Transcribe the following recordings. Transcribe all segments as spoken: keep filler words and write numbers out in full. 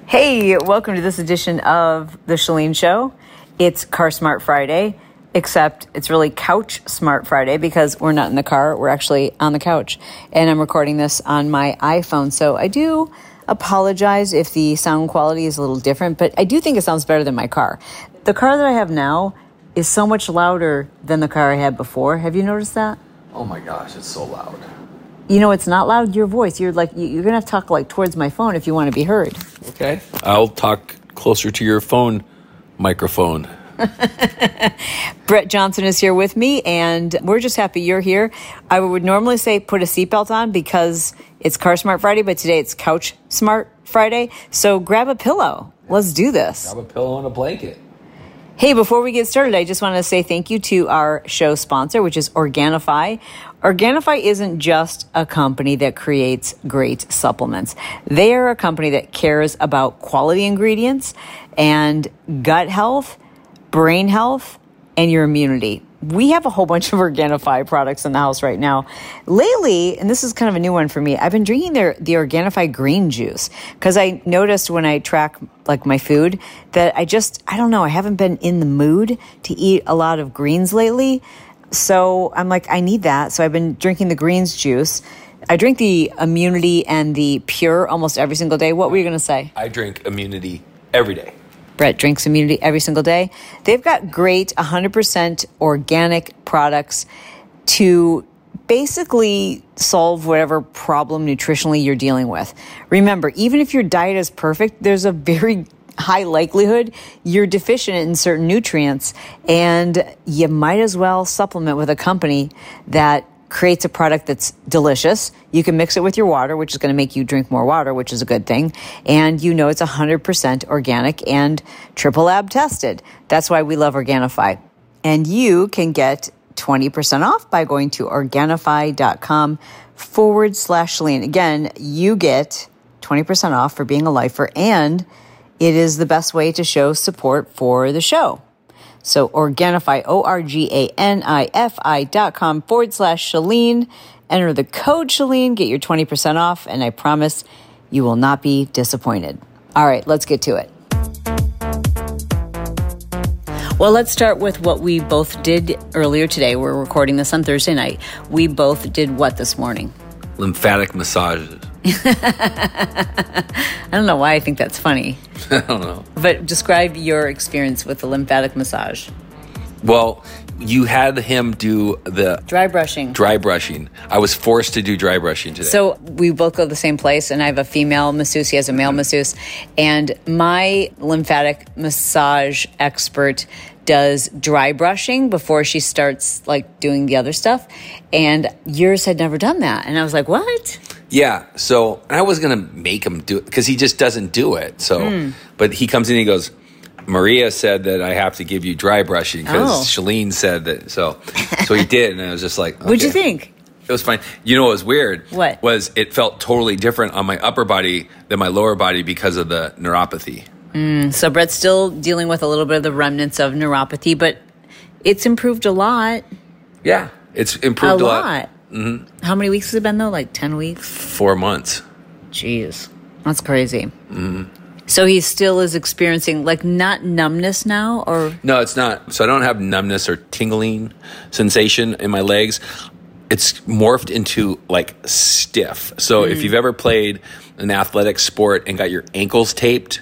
Hey, welcome to this edition of The Chalene Show. It's Car Smart Friday, except it's really Couch Smart Friday because we're not in the car. We're actually on the couch. And I'm recording this on my iPhone. So I do apologize if the sound quality is a little different, but I do think it sounds better than my car. The car that I have now is so much louder than the car I had before. Have you noticed that? Oh my gosh, it's so loud. You know, it's not loud, your voice. You're like, you're going to have to talk like towards my phone if you want to be heard. Okay. I'll talk closer to your phone microphone. Brett Johnson is here with me, and we're just happy you're here. I would normally say put a seatbelt on because it's Car Smart Friday, but today it's Couch Smart Friday. So grab a pillow. Let's do this. Grab a pillow and a blanket. Hey, before we get started, I just want to say thank you to our show sponsor, which is Organifi. Organifi isn't just a company that creates great supplements. They are a company that cares about quality ingredients and gut health, brain health, and your immunity. We have a whole bunch of Organifi products in the house right now. Lately, and this is kind of a new one for me, I've been drinking their the Organifi green juice because I noticed when I track like my food that I just, I don't know, I haven't been in the mood to eat a lot of greens lately. So I'm like, I need that. So I've been drinking the greens juice. I drink the Immunity and the Pure almost every single day. What were you going to say? I drink Immunity every day. Brett drinks Immunity every single day. They've got great one hundred percent organic products to basically solve whatever problem nutritionally you're dealing with. Remember, even if your diet is perfect, there's a very high likelihood you're deficient in certain nutrients, and you might as well supplement with a company that creates a product that's delicious. You can mix it with your water, which is going to make you drink more water, which is a good thing. And you know it's one hundred percent organic and triple lab tested. That's why we love Organifi. And you can get twenty percent off by going to Organifi.com forward slash Chalene. Again, you get twenty percent off for being a lifer, and it is the best way to show support for the show. So Organifi, O-R-G-A-N-I-F-I dot com forward slash Chalene. Enter the code Chalene, get your twenty percent off, and I promise you will not be disappointed. All right, let's get to it. Well, let's start with what we both did earlier today. We're recording this on Thursday night. We both did what this morning? Lymphatic massages. I don't know why I think that's funny. I don't know. But describe your experience with the lymphatic massage. Well, you had him do the Dry brushing. Dry brushing. I was forced to do dry brushing today. So we both go to the same place, and I have a female masseuse. He has a male mm-hmm. masseuse. And my lymphatic massage expert does dry brushing before she starts like doing the other stuff. And yours had never done that. And I was like, what? Yeah. So I was going to make him do it because he just doesn't do it. So, mm. but he comes in and he goes, Maria said that I have to give you dry brushing because oh. Chalene said that. So, so he did. And I was just like, okay. What'd you think? It was fine. You know what was weird? What? Was it felt totally different on my upper body than my lower body because of the neuropathy. Mm, so Brett's still dealing with a little bit of the remnants of neuropathy, but it's improved a lot. Yeah, it's improved a, a lot. lot. Mm-hmm. How many weeks has it been, though? Like ten weeks? Four months. Jeez. That's crazy. Mm-hmm. So he still is experiencing, like, not numbness now? Or No, it's not. So I don't have numbness or tingling sensation in my legs. It's morphed into, like, stiff. So mm. if you've ever played an athletic sport and got your ankles taped,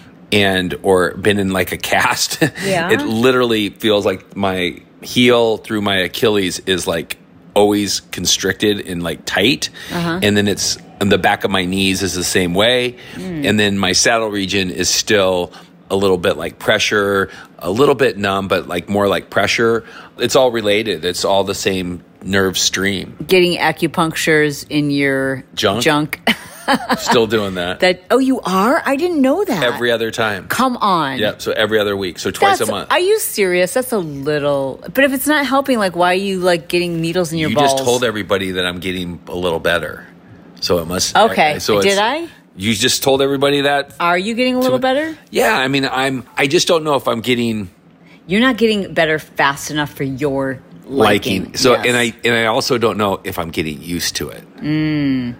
and or been in like a cast, yeah. it literally feels like my heel through my Achilles is like always constricted and like tight. Uh-huh. And then it's and the back of my knees is the same way. Mm. And then my saddle region is still a little bit like pressure, a little bit numb, but like more like pressure. It's all related. It's all the same nerve stream. Getting acupunctures in your junk. junk. Still doing that. That oh, you are? I didn't know that. Every other time. Come on. Yeah, so every other week. So twice That's, a month. Are you serious? That's a little. But if it's not helping, like, why are you like getting needles in your you balls? You just told everybody that I'm getting a little better. So it must. Okay. I, so Did I? You just told everybody that. Are you getting a little to, better? Yeah. I mean, I'm. I just don't know if I'm getting. You're not getting better fast enough for your liking. liking. So yes. and I and I also don't know if I'm getting used to it. Mm.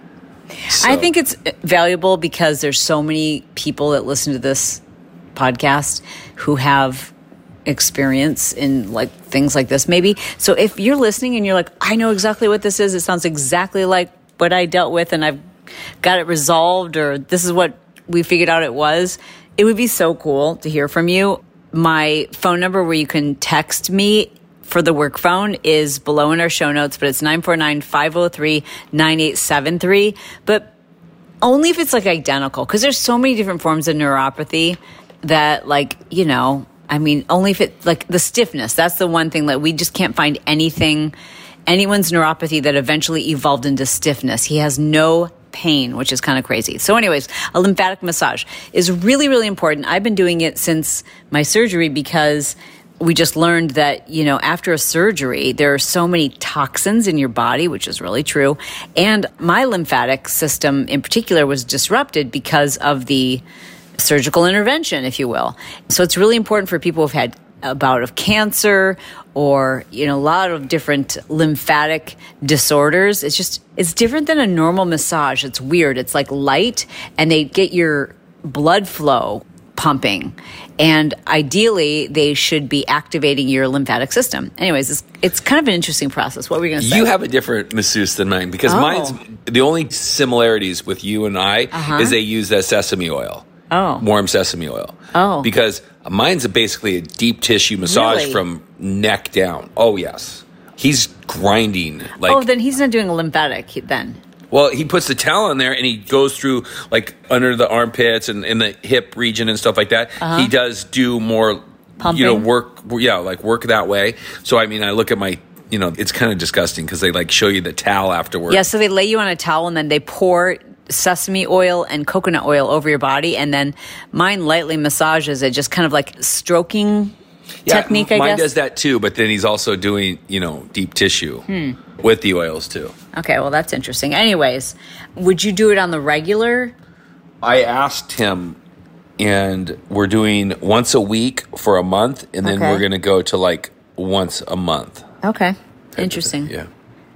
So. I think it's valuable because there's so many people that listen to this podcast who have experience in like things like this maybe. So if you're listening and you're like, I know exactly what this is, it sounds exactly like what I dealt with and I've got it resolved, or this is what we figured out it was, it would be so cool to hear from you. My phone number where you can text me for the work phone is below in our show notes, but it's nine four nine, five oh three, nine eight seven three. But only if it's like identical, because there's so many different forms of neuropathy that, like, you know, I mean, only if it, like the stiffness, that's the one thing that we just can't find anything, anyone's neuropathy that eventually evolved into stiffness. He has no pain, which is kind of crazy. So anyways, a lymphatic massage is really, really important. I've been doing it since my surgery because we just learned that, you know, after a surgery, there are so many toxins in your body, which is really true. And my lymphatic system in particular was disrupted because of the surgical intervention, if you will. So it's really important for people who've had a bout of cancer or, you know, a lot of different lymphatic disorders. It's just, it's different than a normal massage. It's weird. It's like light and they get your blood flow pumping. And ideally, they should be activating your lymphatic system. Anyways, it's, it's kind of an interesting process. What were we going to say? You have a different masseuse than mine because Oh. mine's, the only similarities with you and I Uh-huh. is they use that sesame oil. Oh. Warm sesame oil. Oh. Because mine's a basically a deep tissue massage Really? from neck down. Oh, yes. He's grinding. Like, Oh, then he's not doing a lymphatic then. well, he puts the towel in there and he goes through like under the armpits and in the hip region and stuff like that. Uh-huh. He does do more, Pumping? you know, work. Yeah, like work that way. So, I mean, I look at my, you know, it's kind of disgusting because they like show you the towel afterwards. Yeah, so they lay you on a towel and then they pour sesame oil and coconut oil over your body, and then mine lightly massages it, just kind of like stroking Yeah, technique, I mine guess. does that too, but then he's also doing, you know, deep tissue Hmm. with the oils too. Okay, well, that's interesting. Anyways, would you do it on the regular? I asked him, and we're doing once a week for a month, and then Okay. we're going to go to like once a month. Okay, interesting. Yeah.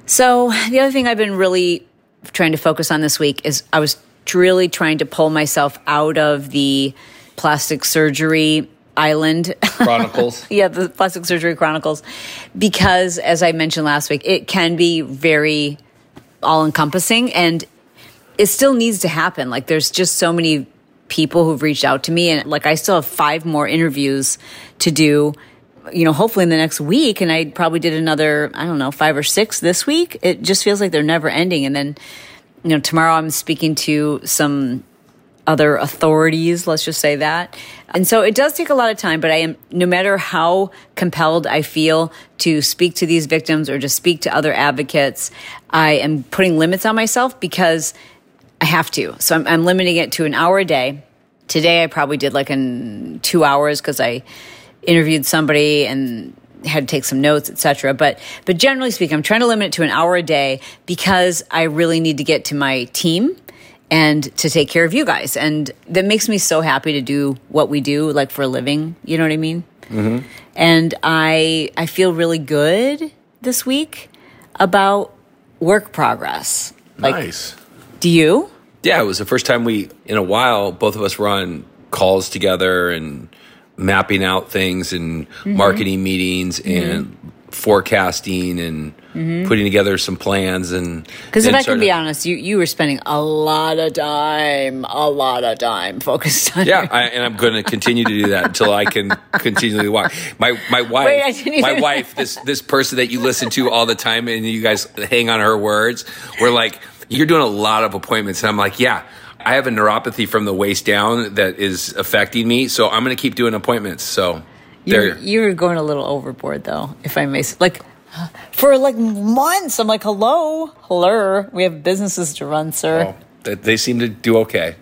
So the other thing I've been really trying to focus on this week is I was really trying to pull myself out of the plastic surgery island. Chronicles. Yeah, the plastic surgery chronicles. Because as I mentioned last week, it can be very all encompassing and it still needs to happen. Like there's just so many people who've reached out to me and like I still have five more interviews to do, you know, hopefully in the next week. And I probably did another, I don't know, five or six this week. It just feels like they're never ending. And then, you know, tomorrow I'm speaking to some other authorities, let's just say that. And so it does take a lot of time, but I am, no matter how compelled I feel to speak to these victims or to speak to other advocates, I am putting limits on myself because I have to. So I'm, I'm limiting it to an hour a day. Today I probably did like in two hours because I interviewed somebody and had to take some notes, et cetera. But, but generally speaking, I'm trying to limit it to an hour a day because I really need to get to my team and to take care of you guys. And that makes me so happy to do what we do, like for a living. You know what I mean? Mm-hmm. And I, I feel really good this week about work progress. Like, Nice. do you? Yeah, it was the first time we, in a while, both of us were on calls together and mapping out things and Mm-hmm. marketing meetings and forecasting and Mm-hmm. putting together some plans. And Because if then I can started- be honest, you, you were spending a lot of time, a lot of time focused on Yeah, your- I, and I'm going to continue to do that until I can continually walk. My my wife, Wait, I didn't my even- wife, this this person that you listen to all the time, and you guys hang on her words. We're like, you're doing a lot of appointments, and I'm like, yeah, I have a neuropathy from the waist down that is affecting me, so I'm going to keep doing appointments. So You're, there, you're going a little overboard, though, if I may. s- Like, for like months, I'm like, hello, hello. We have businesses to run, sir. oh, they, they seem to do okay.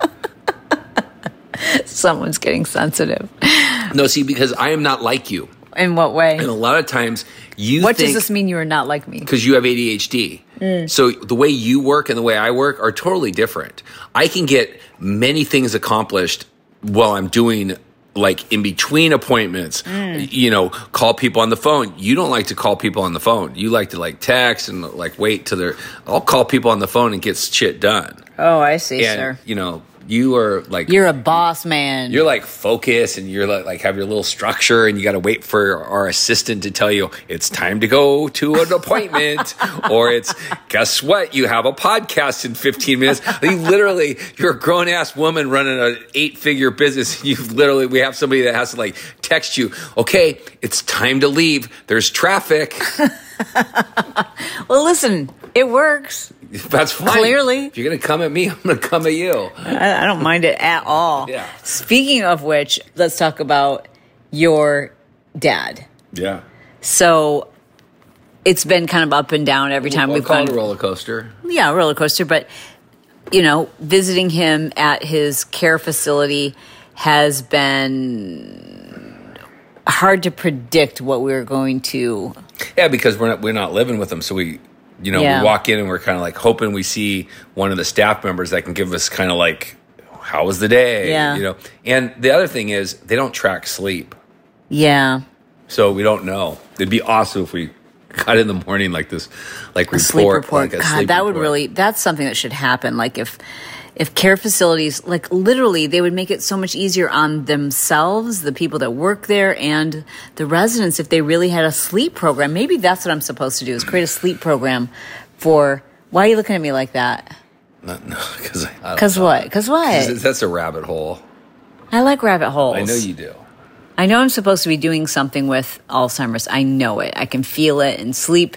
Someone's getting sensitive. No, see, because I am not like you, In what way? and a lot of times you What think, does this mean you are not like me? because you have A D H D. So the way you work and the way I work are totally different. I can get many things accomplished while I'm doing like in between appointments, you know, call people on the phone. You don't like to call people on the phone. You like to like text and like wait till they're, I'll call people on the phone and get shit done. Oh, I see, and, sir. you know, you are like... You're a boss man. You're like focused and you're like, like have your little structure and you got to wait for our assistant to tell you it's time to go to an appointment or it's, guess what? You have a podcast in fifteen minutes. You literally, you're a grown ass woman running an eight figure business. You literally, we have somebody that has to like text you, okay, it's time to leave. There's traffic. Well, listen, it works. That's fine. Clearly. If you're going to come at me, I'm going to come at you. I, I don't mind it at all. Yeah. Speaking of which, let's talk about your dad. Yeah. So it's been kind of up and down every time we'll we've call gone. it a roller coaster. Yeah, roller coaster. But, you know, visiting him at his care facility has been hard to predict what we were going to. Yeah, because we're not we're not living with them, so we. You know, yeah. we walk in and we're kind of like hoping we see one of the staff members that can give us kind of like, how was the day? Yeah. You know, and the other thing is they don't track sleep. Yeah. So we don't know. It'd be awesome if we got in the morning like this, like a report. sleep report. Like a God, sleep that report. would really, that's something that should happen. Like if, if care facilities, like literally they would make it so much easier on themselves, the people that work there and the residents, if they really had a sleep program. Maybe that's what I'm supposed to do is create a sleep program for, why are you looking at me like that? No, no, because Because what? Because what? That's a rabbit hole. I like rabbit holes. I know you do. I know I'm supposed to be doing something with Alzheimer's. I know it. I can feel it, and sleep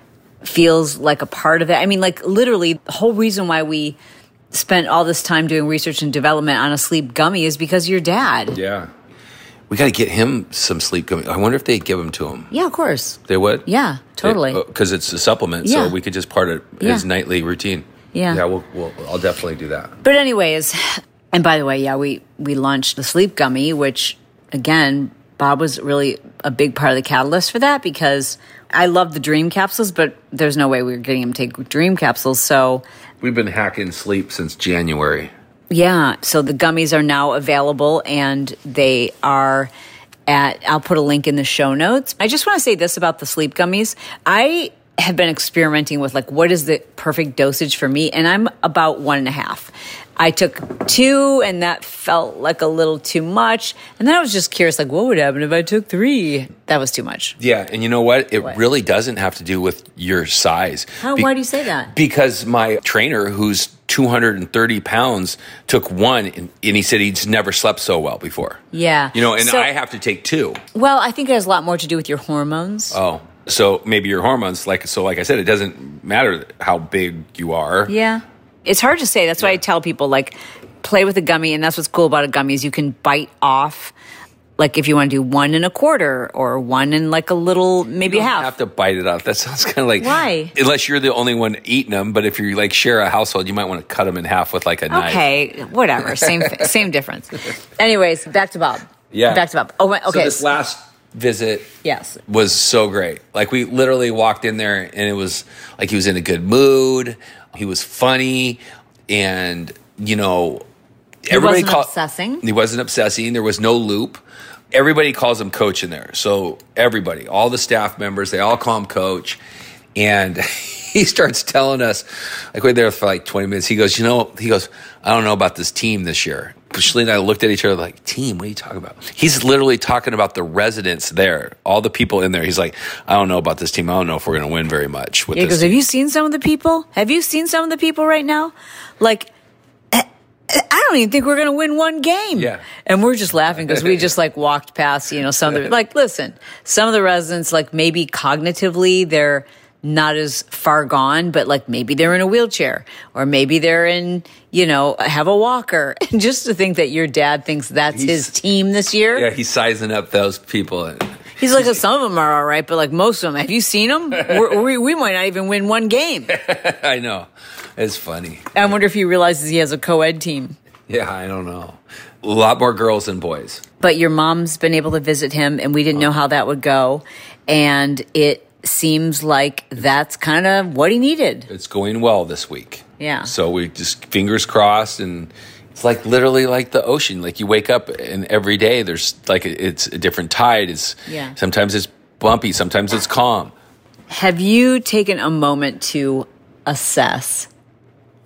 feels like a part of it. I mean, like literally the whole reason why we spent all this time doing research and development on a sleep gummy is because of your dad. Yeah. We got to get him some sleep gummy. I wonder if they give them to him. Yeah, of course. They would? Yeah, totally. Because it's a supplement, Yeah. so we could just part of Yeah. his nightly routine. Yeah. Yeah, we'll, we'll, I'll definitely do that. But anyways, and by the way, yeah, we, we launched the sleep gummy, which again, Bob was really a big part of the catalyst for that because I love the dream capsules, but there's no way we were getting him to take dream capsules. So we've been hacking sleep since January. Yeah, so the gummies are now available and they are at, I'll put a link in the show notes. I just want to say this about the sleep gummies. I have been experimenting with like, what is the perfect dosage for me? And I'm about one and a half. I took two and that felt like a little too much. And then I was just curious, like, what would happen if I took three? That was too much. Yeah, and you know what? It What? really doesn't have to do with your size. How, Be- why do you say that? Because my trainer, who's two hundred thirty pounds, took one, and, and he said he's never slept so well before. Yeah. You know, and So- I have to take two. Well, I think it has a lot more to do with your hormones. Oh, so maybe your hormones, like so, like I said, it doesn't matter how big you are. Yeah. It's hard to say. That's why I tell people, like, play with a gummy. And that's what's cool about a gummy is you can bite off, like, if you want to do one and a quarter or one and, like, a little, maybe You a don't half. have to bite it off. That sounds kind of like... Why? Unless you're the only one eating them. But if you, like, share a household, you might want to cut them in half with, like, a knife. Okay, whatever. Same same difference. Anyways, back to Bob. Yeah. Back to Bob. Oh, wait, okay. So this last visit... Yes. was so great. Like we literally walked in there and it was like he was in a good mood. He was funny and, you know, He everybody wasn't call- obsessing? He wasn't obsessing. There was no loop. Everybody calls him coach in there. So everybody, all the staff members, they all call him coach. And he starts telling us, like we're there for like twenty minutes. He goes, you know, he goes, I don't know about this team this year. Shalene and I looked at each other like, team, what are you talking about? He's literally talking about the residents there, all the people in there. He's like, I don't know about this team. I don't know if we're going to win very much with He this goes, team. have you seen some of the people? Have you seen some of the people right now? Like, I I don't even think we're going to win one game. Yeah. And we're just laughing because we just like walked past, you know, some of the, like, listen, some of the residents, like maybe cognitively, they're not as far gone, but like maybe they're in a wheelchair or maybe they're in, you know, have a walker. And just to think that your dad thinks that's He's- his team this year. Yeah, he's sizing up those people. He's like, some of them are all right, but like most of them, have you seen them? We're, we we might not even win one game. I know. It's funny. I wonder if he realizes he has a co-ed team. Yeah, I don't know. A lot more girls than boys. But your mom's been able to visit him, and we didn't know how that would go. And it seems like that's kind of what he needed. It's going well this week. Yeah. So we just fingers crossed, and it's like literally like the ocean. Like you wake up and every day there's like a, it's a different tide. It's Yeah. sometimes it's bumpy, sometimes it's calm. Have you taken a moment to assess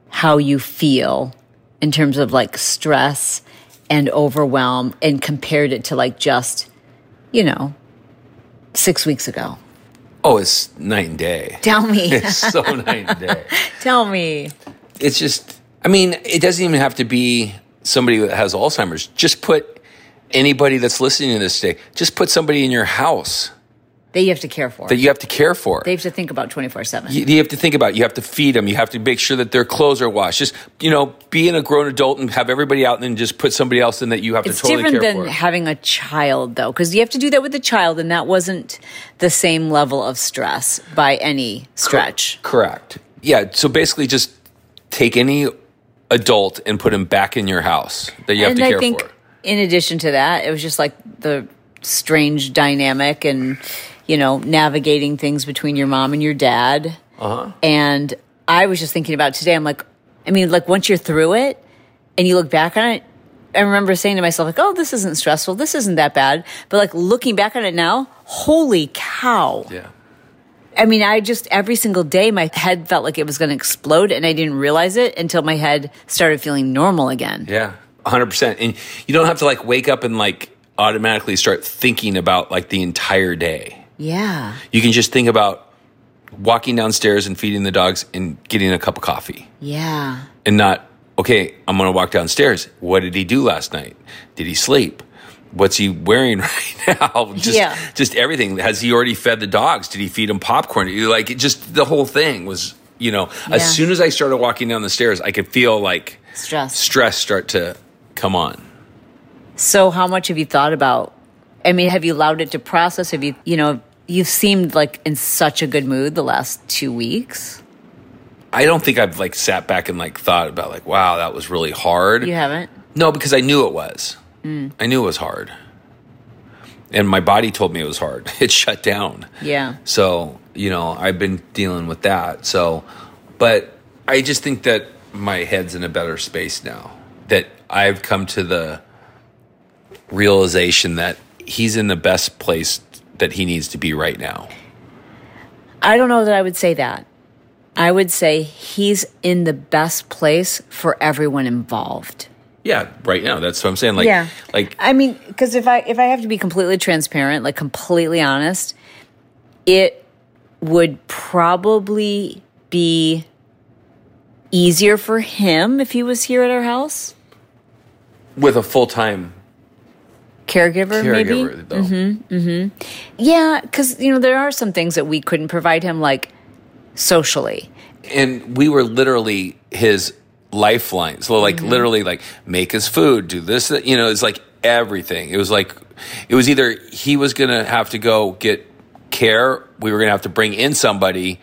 how you feel in terms of like stress and overwhelm and compared it to like just, you know, six weeks ago? Oh, it's night and day. Tell me. It's so night and day. Tell me. It's just, I mean, it doesn't even have to be somebody that has Alzheimer's. Just put anybody that's listening to this today, just put somebody in your house that you have to care for. That you have to care for. They have to think about twenty-four seven. You, you have to think about, you have to feed them. You have to make sure that their clothes are washed. Just, you know, being a grown adult and have everybody out and then just put somebody else in that you have it's to totally care for. It's different than having a child, though, because you have to do that with a child, and that wasn't the same level of stress by any stretch. Cor- correct. Yeah, so basically just take any adult and put him back in your house that you have and to I care think for. In addition to that, it was just like the strange dynamic and, you know, navigating things between your mom and your dad. Uh-huh. And I was just thinking about today, I'm like, I mean, like once you're through it and you look back on it, I remember saying to myself, like, oh, this isn't stressful. This isn't that bad. But like looking back on it now, holy cow. Yeah. I mean, I just, every single day, my head felt like it was going to explode, and I didn't realize it until my head started feeling normal again. Yeah, one hundred percent. And you don't have to, like, wake up and, like, automatically start thinking about, like, the entire day. Yeah. You can just think about walking downstairs and feeding the dogs and getting a cup of coffee. Yeah. And not, okay, I'm going to walk downstairs. What did he do last night? Did he sleep? What's he wearing right now? Just, yeah. just everything. Has he already fed the dogs? Did he feed them popcorn? Like, it just, the whole thing was, you know, yeah. As soon as I started walking down the stairs, I could feel like stress, stress start to come on. So how much have you thought about, I mean, have you allowed it to process? Have you, you know, you've seemed like in such a good mood the last two weeks. I don't think I've like sat back and like thought about like, wow, that was really hard. You haven't? No, because I knew it was. Mm. I knew it was hard. And my body told me it was hard. It shut down. Yeah. So, you know, I've been dealing with that. So, but I just think that my head's in a better space now. That I've come to the realization that he's in the best place that he needs to be right now. I don't know that I would say that. I would say he's in the best place for everyone involved. Yeah, right now. That's what I'm saying. Like, yeah. like I mean, because if I if I have to be completely transparent, like completely honest, it would probably be easier for him if he was here at our house. With a full-time caregiver, caregiver maybe? Though. Mm-hmm, mm-hmm. Yeah, because, you know, there are some things that we couldn't provide him, like, socially. And we were literally his lifeline. So, like, mm-hmm. literally, like, make his food, do this, that, you know, it's like everything. It was like, it was either he was going to have to go get care, we were going to have to bring in somebody,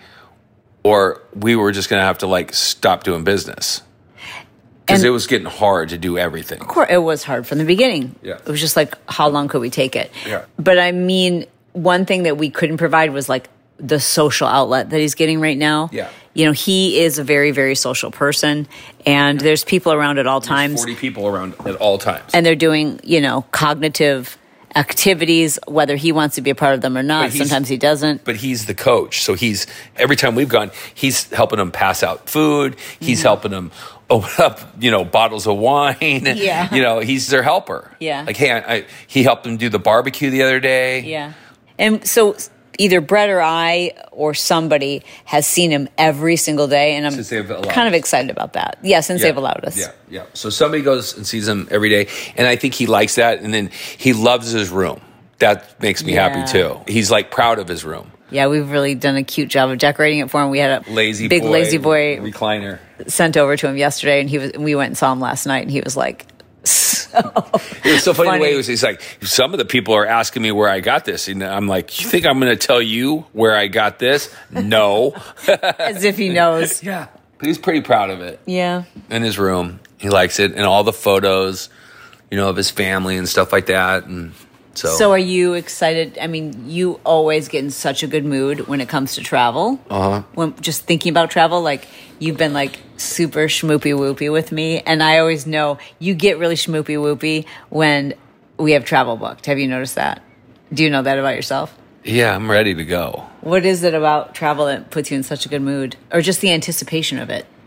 or we were just going to have to, like, stop doing business. Because it was getting hard to do everything. Of course, it was hard from the beginning. Yeah. It was just like, how long could we take it? Yeah. But I mean, one thing that we couldn't provide was like the social outlet that he's getting right now. Yeah. You know, he is a very, very social person, and there's people around at all times. There's forty people around at all times. And they're doing, you know, cognitive activities, whether he wants to be a part of them or not. Sometimes he doesn't. But he's the coach. So he's, every time we've gone, he's helping them pass out food. He's mm-hmm. helping them open up, you know, bottles of wine. Yeah. You know, he's their helper. Yeah. Like, hey, I, I, he helped them do the barbecue the other day. Yeah. And so either Brett or I or somebody has seen him every single day, and I'm kind of excited about that. Yeah, since yeah. they've allowed us. Yeah, yeah. So somebody goes and sees him every day, and I think he likes that, and then he loves his room. That makes me yeah. happy, too. He's, like, proud of his room. Yeah, we've really done a cute job of decorating it for him. We had a lazy big boy lazy boy recliner sent over to him yesterday, and he was. And we went and saw him last night, and he was like, so it was so funny, funny. the way it was. He's like, some of the people are asking me where I got this, and I'm like, you think I'm going to tell you where I got this? No, as if he knows. Yeah, but he's pretty proud of it. Yeah, in his room, he likes it, and all the photos, you know, of his family and stuff like that, and. So. so are you excited? I mean, you always get in such a good mood when it comes to travel. Uh-huh. When just thinking about travel, like you've been like super schmoopy whoopy with me. And I always know you get really schmoopy whoopy when we have travel booked. Have you noticed that? Do you know that about yourself? Yeah, I'm ready to go. What is it about travel that puts you in such a good mood? Or just the anticipation of it?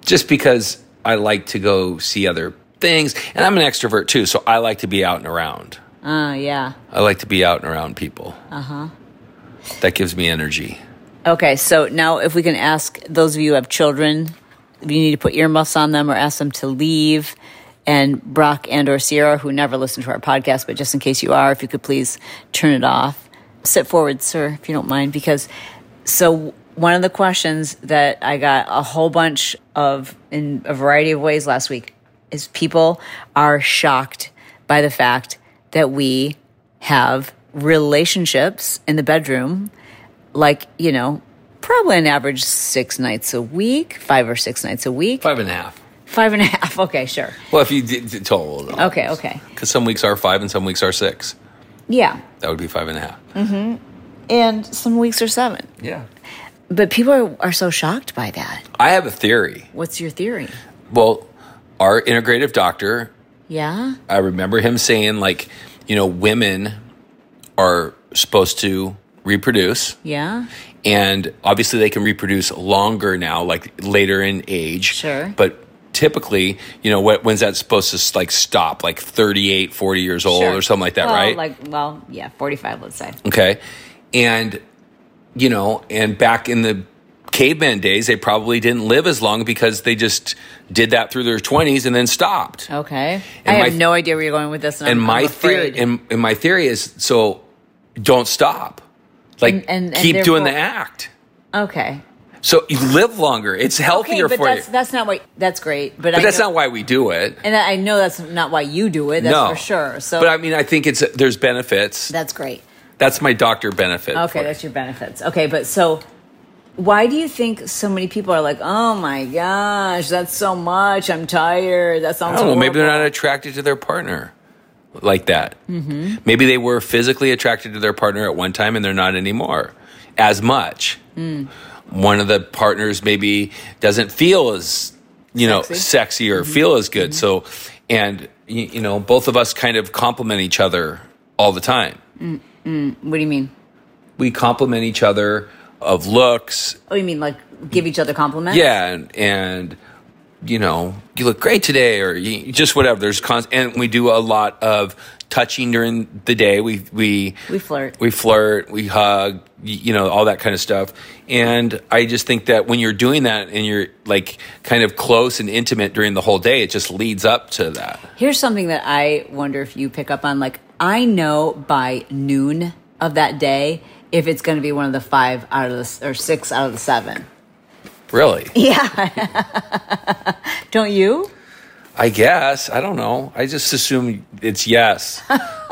Just because I like to go see other things. And I'm an extrovert too, so I like to be out and around. Uh, yeah. I like to be out and around people. Uh-huh. That gives me energy. Okay, so now if we can ask those of you who have children, if you need to put earmuffs on them or ask them to leave, and Brock and or Sierra, who never listen to our podcast, but just in case you are, if you could please turn it off. Sit forward, sir, if you don't mind, because so one of the questions that I got a whole bunch of in a variety of ways last week is people are shocked by the fact that we have relationships in the bedroom, like, you know, probably an average six nights a week, five or six nights a week. Five and a half. Five and a half. Okay, sure. Well, if you did total. Okay, okay. Because some weeks are five and some weeks are six. Yeah. That would be five and a half. Mm-hmm. And some weeks are seven. Yeah. But people are, are so shocked by that. I have a theory. What's your theory? Well, our integrative doctor, yeah, I remember him saying, like, you know, women are supposed to reproduce. Yeah. And obviously they can reproduce longer now, like later in age. Sure. But typically, you know, what, when's that supposed to like stop? Like thirty-eight, forty years old sure. or something like that, well, right? Like, well, yeah, forty-five, let's say. Okay. And, you know, and back in the caveman days, they probably didn't live as long because they just did that through their twenties and then stopped. Okay. And I my, have no idea where you're going with this. And, and I'm, my I'm theory, and, and my theory is, so don't stop. Like, and, and, and keep doing the act. Okay. So you live longer. It's healthier okay, but for that's, you. That's not why. That's great, but, but I that's know, not why we do it. And I know that's not why you do it. That's no. for sure. So, but I mean, I think it's there's benefits. That's great. That's my doctor benefit. Okay, that's your benefits. Okay, but so why do you think so many people are like, oh my gosh, that's so much. I'm tired. That sounds. I don't know. horrible. Maybe they're not attracted to their partner like that. Mm-hmm. Maybe they were physically attracted to their partner at one time and they're not anymore as much. Mm. One of the partners maybe doesn't feel as, you know, sexy, sexy or mm-hmm. feel as good. Mm-hmm. So, and, you, you know, both of us kind of complement each other all the time. Mm-hmm. What do you mean? We complement each other of looks. Oh, you mean like give each other compliments? Yeah. And, and you know, you look great today or you, just whatever. There's constant, and we do a lot of touching during the day. We, we, we flirt, we flirt, we hug, you know, all that kind of stuff. And I just think that when you're doing that and you're like kind of close and intimate during the whole day, it just leads up to that. Here's something that I wonder if you pick up on. Like, I know by noon of that day if it's going to be one of the five out of the, or six out of the seven. Really? Yeah. Don't you? I guess. I don't know. I just assume it's yes.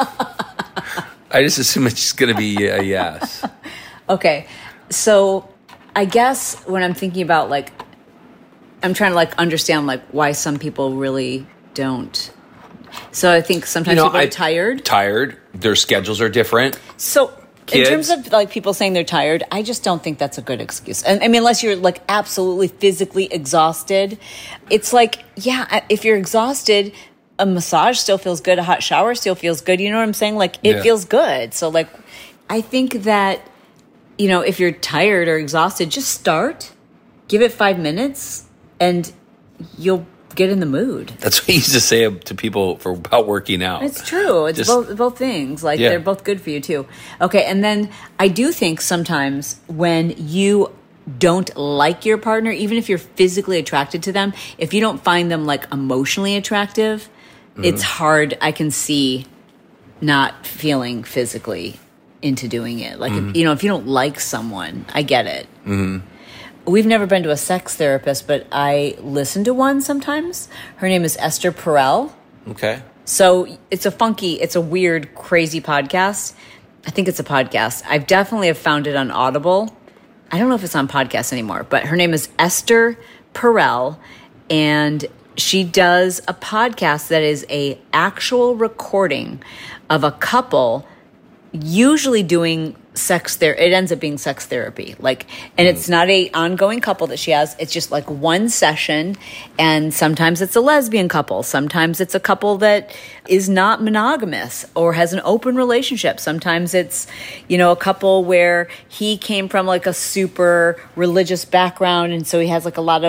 I just assume it's just going to be a yes. Okay. So I guess when I'm thinking about, like, I'm trying to, like, understand, like, why some people really don't. So I think sometimes you know, people are I, tired. Tired. Their schedules are different. So Kids. In terms of, like, people saying they're tired, I just don't think that's a good excuse. And I mean, unless you're, like, absolutely physically exhausted. It's like, yeah, if you're exhausted, a massage still feels good. A hot shower still feels good. You know what I'm saying? Like, it yeah. feels good. So, like, I think that, you know, if you're tired or exhausted, just start. Give it five minutes, and you'll get in the mood. That's what you used to say to people for about working out. It's true. It's Just, both both things. Like, yeah. they're both good for you, too. Okay, and then I do think sometimes when you don't like your partner, even if you're physically attracted to them, if you don't find them, like, emotionally attractive, mm-hmm. it's hard, I can see, not feeling physically into doing it. Like, mm-hmm. if, you know, if you don't like someone, I get it. Mm-hmm. We've never been to a sex therapist, but I listen to one sometimes. Her name is Esther Perel. Okay. So it's a funky, it's a weird, crazy podcast. I think it's a podcast. I've definitely have found it on Audible. I don't know if it's on podcasts anymore, but her name is Esther Perel, and she does a podcast that is a actual recording of a couple usually doing sex therapy. It ends up being sex therapy. Like, and it's not a ongoing couple that she has. It's just like one session. And sometimes it's a lesbian couple. Sometimes it's a couple that is not monogamous or has an open relationship. Sometimes it's, you know, a couple where he came from like a super religious background. And so he has like a lot of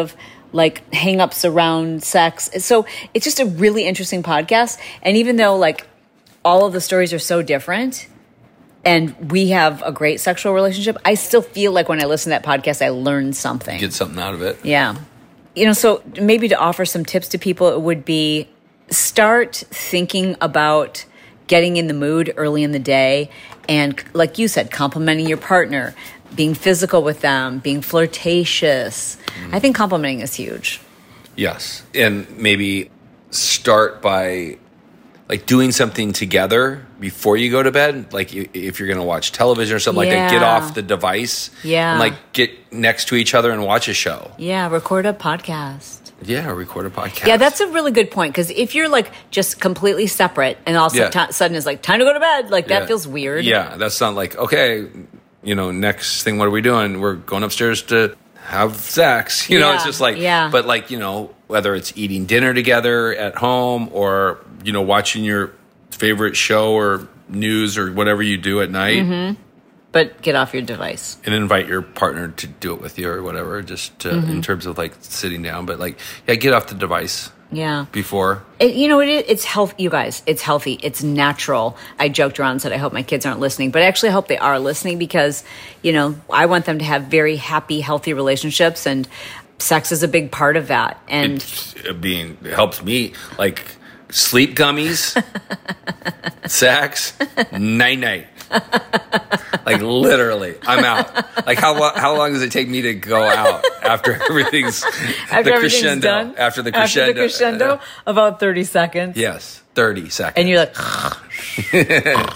like hang-ups around sex. So it's just a really interesting podcast. And even though like all of the stories are so different and we have a great sexual relationship, I still feel like when I listen to that podcast, I learn something. Get something out of it. Yeah. You know, so maybe to offer some tips to people, it would be start thinking about getting in the mood early in the day. And like you said, complimenting your partner, being physical with them, being flirtatious. Mm. I think complimenting is huge. Yes. And maybe start by like doing something together before you go to bed. Like if you're going to watch television or something yeah. like that, get off the device. Yeah. And like get next to each other and watch a show. Yeah. Record a podcast. Yeah. Record a podcast. Yeah. That's a really good point. Because if you're like just completely separate and all of yeah. a sudden it's like time to go to bed, like that yeah. feels weird. Yeah. That's not like, okay, you know, next thing, what are we doing? We're going upstairs to have sex. You yeah. know, it's just like, yeah. but like, you know, whether it's eating dinner together at home or, you know, watching your favorite show or news or whatever you do at night. Mm-hmm. But get off your device. And invite your partner to do it with you or whatever, just to, mm-hmm. in terms of like sitting down. But like, yeah, get off the device. Yeah. Before. It, you know, it, it's health. You guys, it's healthy. It's natural. I joked around and said, I hope my kids aren't listening, but actually I hope they are listening because, you know, I want them to have very happy, healthy relationships, and sex is a big part of that. And it being it helps me like sleep gummies, sex, night night. Like literally, I'm out. Like how lo- how long does it take me to go out after everything's after the everything's crescendo? done? After the crescendo, after the crescendo, uh, about thirty seconds. Yes, thirty seconds. And you're like,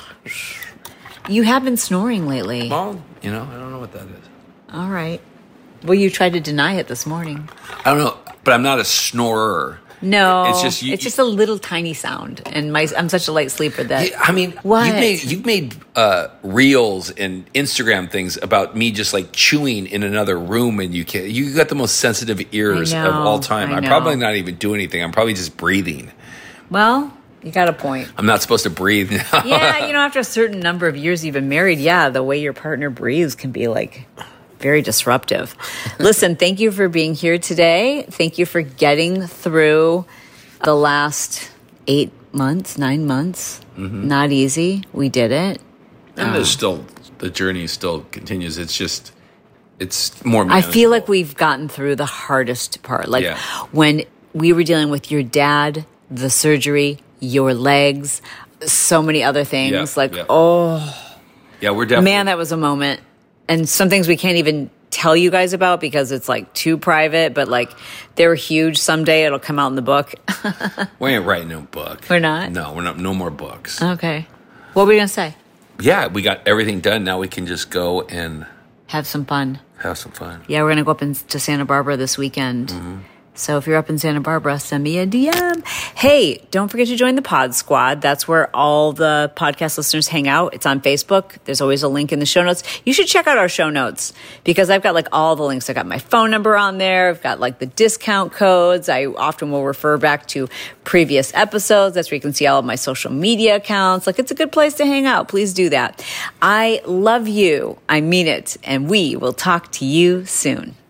you have been snoring lately. Well, you know, I don't know what that is. All right. Well, you tried to deny it this morning. I don't know, but I'm not a snorer. No, it's just you, it's just a little tiny sound, and my I'm such a light sleeper that yeah, I mean, what? you've made you've made uh, reels and Instagram things about me just like chewing in another room, and you can you got the most sensitive ears know, of all time. I I'm know. probably not even doing anything. I'm probably just breathing. Well, you got a point. I'm not supposed to breathe now. Yeah, you know, after a certain number of years you've been married, yeah, the way your partner breathes can be like very disruptive. Listen, thank you for being here today. Thank you for getting through the last eight months, nine months. Mm-hmm. Not easy. We did it. And um, there's still, the journey still continues. It's just, it's more manageable. I feel like we've gotten through the hardest part. Like yeah. when we were dealing with your dad, the surgery, your legs, so many other things. Yeah, like, yeah. oh. Yeah, we're definitely. Man, that was a moment. And some things we can't even tell you guys about because it's like too private, but like they're huge. Someday it'll come out in the book. We ain't writing no book. We're not? No, we're not. No more books. Okay. What were we going to say? Yeah, we got everything done. Now we can just go and have some fun. Have some fun. Yeah, we're going to go up in, to Santa Barbara this weekend. Mm-hmm. So if you're up in Santa Barbara, send me a D M. Hey, don't forget to join the Pod Squad. That's where all the podcast listeners hang out. It's on Facebook. There's always a link in the show notes. You should check out our show notes because I've got like all the links. I got my phone number on there. I've got like the discount codes. I often will refer back to previous episodes. That's where you can see all of my social media accounts. Like it's a good place to hang out. Please do that. I love you. I mean it. And we will talk to you soon.